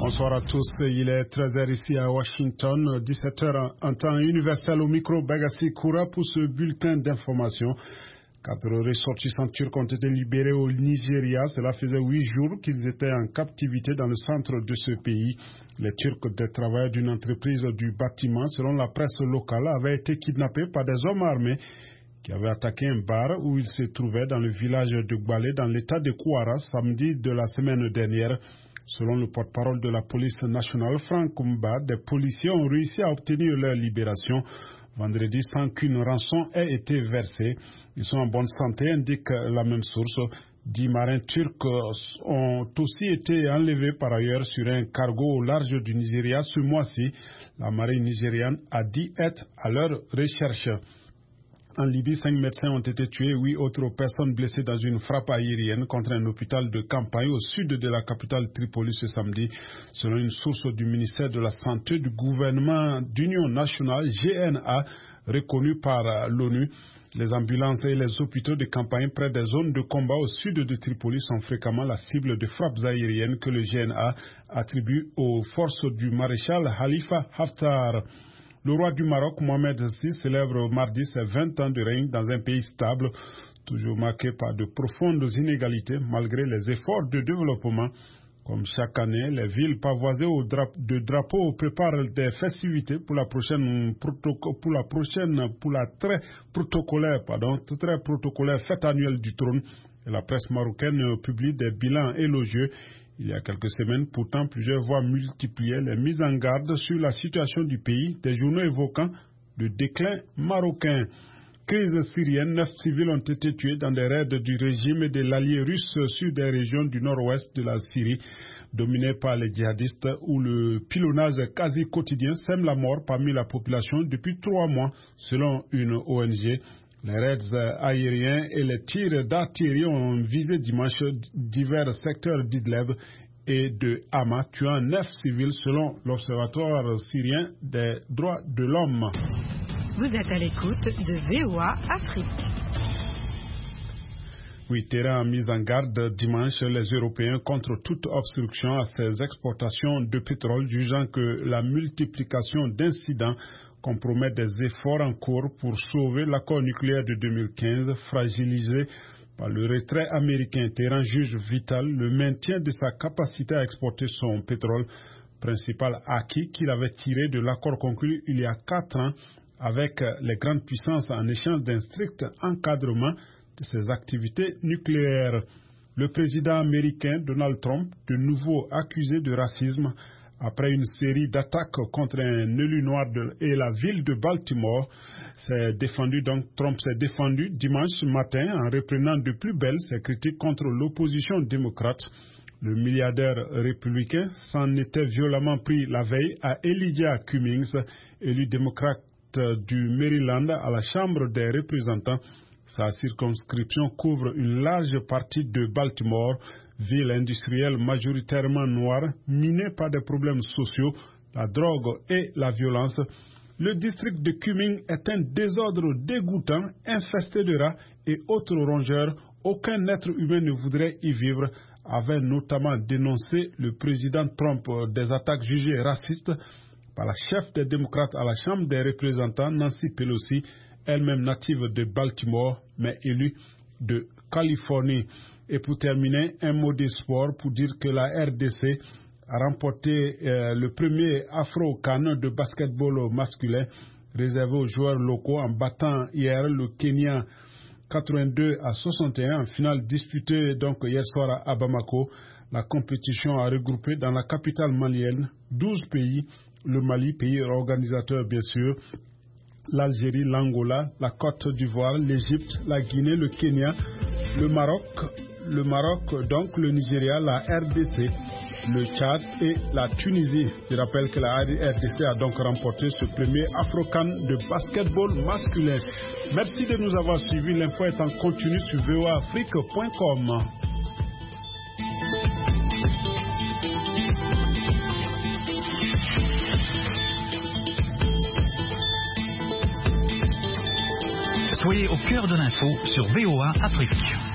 Bonsoir à tous, il est 13h ici à Washington, 17h en temps universel au micro Bagassi Koura pour ce bulletin d'information. 4 ressortissants turcs ont été libérés au Nigeria. Cela faisait 8 jours qu'ils étaient en captivité dans le centre de ce pays. Les Turcs, des travailleurs d'une entreprise du bâtiment, selon la presse locale, avaient été kidnappés par des hommes armés qui avaient attaqué un bar où ils se trouvaient dans le village de Gbale, dans l'état de Kwara, samedi de la semaine dernière. Selon le porte-parole de la police nationale, Frank Mba, des policiers ont réussi à obtenir leur libération vendredi sans qu'une rançon ait été versée. Ils sont en bonne santé, indique la même source. 10 marins turcs ont aussi été enlevés par ailleurs sur un cargo au large du Nigeria ce mois-ci. La marine nigériane a dit être à leur recherche. En Libye, 5 médecins ont été tués, 8 autres personnes blessées dans une frappe aérienne contre un hôpital de campagne au sud de la capitale Tripoli ce samedi. Selon une source du ministère de la Santé du gouvernement d'Union nationale, GNA, reconnu par l'ONU, les ambulances et les hôpitaux de campagne près des zones de combat au sud de Tripoli sont fréquemment la cible de frappes aériennes que le GNA attribue aux forces du maréchal Khalifa Haftar. Le roi du Maroc, Mohamed VI, célèbre mardi ses 20 ans de règne dans un pays stable, toujours marqué par de profondes inégalités malgré les efforts de développement. Comme chaque année, les villes pavoisées de drapeaux préparent des festivités pour la très protocolaire fête annuelle du trône. Et la presse marocaine publie des bilans élogieux. Il y a quelques semaines, pourtant, plusieurs voix multipliaient les mises en garde sur la situation du pays, des journaux évoquant le déclin marocain. Crise syrienne, 9 civils ont été tués dans des raids du régime et de l'allié russe sur des régions du nord-ouest de la Syrie, dominées par les djihadistes, où le pilonnage quasi quotidien sème la mort parmi la population depuis 3 mois, selon une ONG. Les raids aériens et les tirs d'artillerie ont visé dimanche divers secteurs d'Idlib et de Hama, tuant 9 civils selon l'Observatoire syrien des droits de l'homme. Vous êtes à l'écoute de VOA Afrique. Oui, Téhéran a mis en garde dimanche les Européens contre toute obstruction à ces exportations de pétrole, jugeant que la multiplication d'incidents compromet des efforts en cours pour sauver l'accord nucléaire de 2015, fragilisé par le retrait américain. Téhéran juge vital le maintien de sa capacité à exporter son pétrole, principal acquis qu'il avait tiré de l'accord conclu il y a 4 ans avec les grandes puissances en échange d'un strict encadrement de ses activités nucléaires. Le président américain Donald Trump, de nouveau accusé de racisme, après une série d'attaques contre un élu noir et la ville de Baltimore, Trump s'est défendu dimanche matin en reprenant de plus belle ses critiques contre l'opposition démocrate. Le milliardaire républicain s'en était violemment pris la veille à Elijah Cummings, élu démocrate du Maryland à la Chambre des représentants. Sa circonscription couvre une large partie de Baltimore, ville industrielle majoritairement noire, minée par des problèmes sociaux, la drogue et la violence. Le district de Cumming est un désordre dégoûtant, infesté de rats et autres rongeurs. Aucun être humain ne voudrait y vivre, avait notamment dénoncé le président Trump des attaques jugées racistes par la chef des démocrates à la Chambre des représentants, Nancy Pelosi, elle-même native de Baltimore, mais élue de Californie. Et pour terminer, un mot de sport pour dire que la RDC a remporté le premier Afro-CAN de basketball masculin réservé aux joueurs locaux en battant hier le Kenya 82-61 en finale disputée donc hier soir à Bamako. La compétition a regroupé dans la capitale malienne 12 pays, le Mali, pays organisateur bien sûr, l'Algérie, l'Angola, la Côte d'Ivoire, l'Égypte, la Guinée, le Kenya, le Maroc, donc le Nigeria, la RDC, le Tchad et la Tunisie. Je rappelle que la RDC a donc remporté ce premier Afro-CAN de basketball masculin. Merci de nous avoir suivis. L'info est en continu sur voaafrique.com. Soyez au cœur de l'info sur VOA Afrique.